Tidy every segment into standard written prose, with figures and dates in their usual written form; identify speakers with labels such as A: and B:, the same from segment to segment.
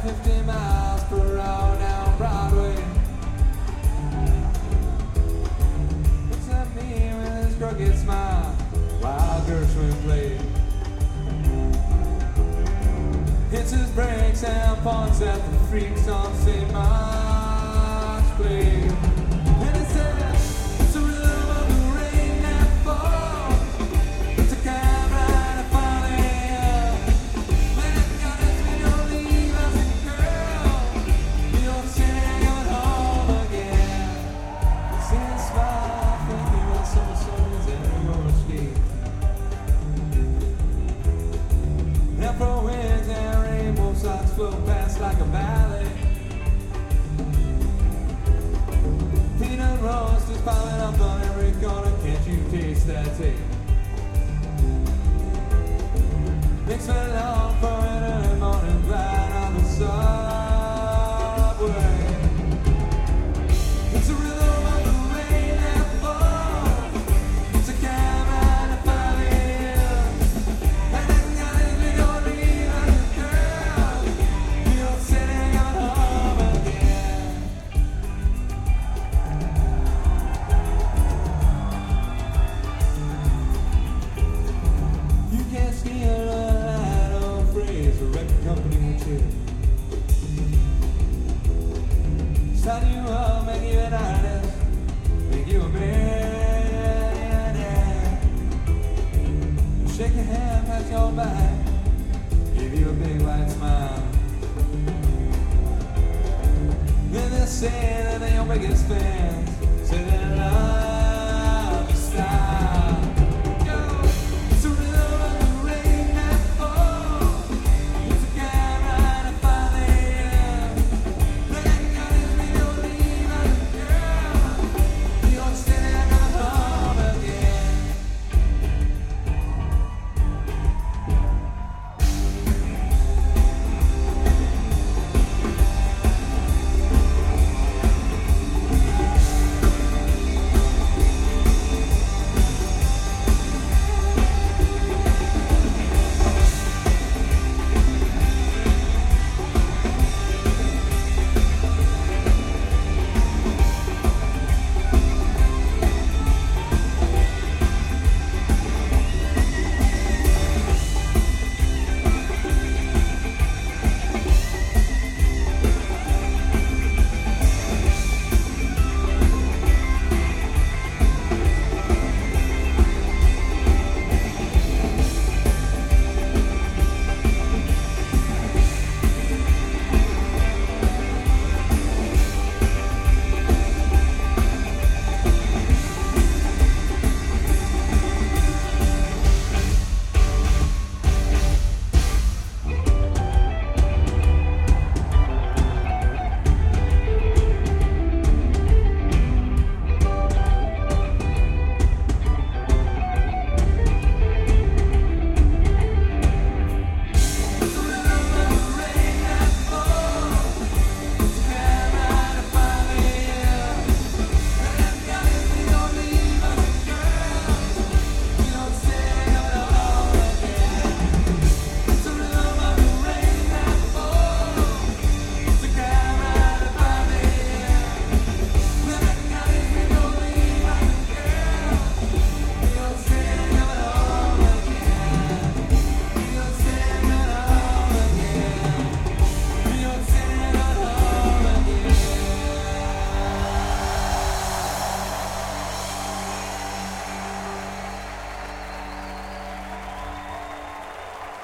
A: 50 miles per hour down Broadway. Looks at me with his crooked smile while Gershwin played. Hits his brakes and points at the freaks on St. Mark's Place. And he said, it's a rhythm of the rain that falls. It's a kind ride of folly. Man, God, it's when you leave us a girl. You're singing home again. See a smile, thinking that some souls ever gonna escape. Afro winds and rainbow socks float past like a valley. Peanut roast is piling up on every corner. Can't you taste that taste? Makes me long for an early morning ride on the subway. It's a rhythm of the rain that falls. It's a cab ride to folly. And then got it, we don't leave us a girl. You're sitting at home again. You can't steal a line or phrase a record company will chill. Sign you up, make you an artist, make you a millionaire. Shake your hand, pat your back, give you a big white smile. Then they say that they're your biggest fans, say they love your style. Yo, it's a rhythm of the rain that falls. It's a cab ride to folly. Then God is we don't leave us a girl. You're sitting at home again.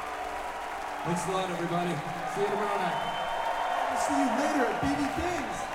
A: Thanks a lot, everybody. See you tomorrow night.
B: See you later at BB King's.